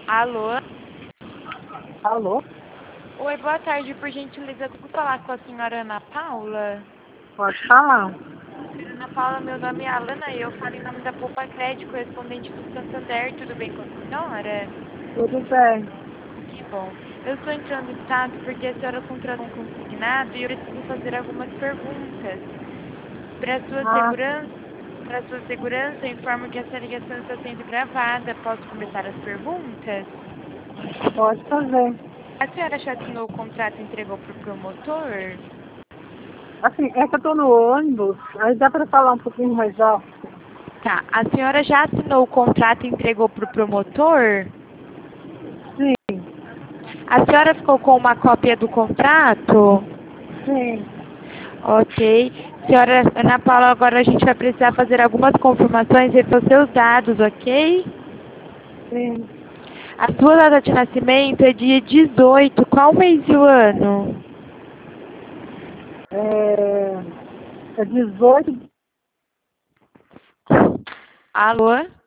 Alô? Alô? Oi, boa tarde. Por gentileza, eu vou falar com a senhora Ana Paula? Pode falar. Senhora Ana Paula, meu nome é Alana e eu falo em nome da Poupa Crédito, correspondente do Santander. Tudo bem com a senhora? Tudo bem. Que bom. Eu estou entrando em contato porque a senhora contratou um consignado e eu preciso fazer algumas perguntas. Para sua Ah, segurança, para sua segurança, eu informo que essa ligação está sendo gravada. Posso começar as perguntas? pode fazer. A senhora já assinou o contrato e entregou para o promotor? Assim, é que eu tô no ônibus, aí dá pra falar um pouquinho mais alto? Tá. A senhora já assinou o contrato e entregou para o promotor? Sim, A senhora ficou com uma cópia do contrato? sim, Ok. Senhora Ana Paula, agora a gente vai precisar fazer algumas confirmações e os seus dados, ok? sim. A sua data de nascimento é dia 18. Qual mês e o ano? É 18. Alô?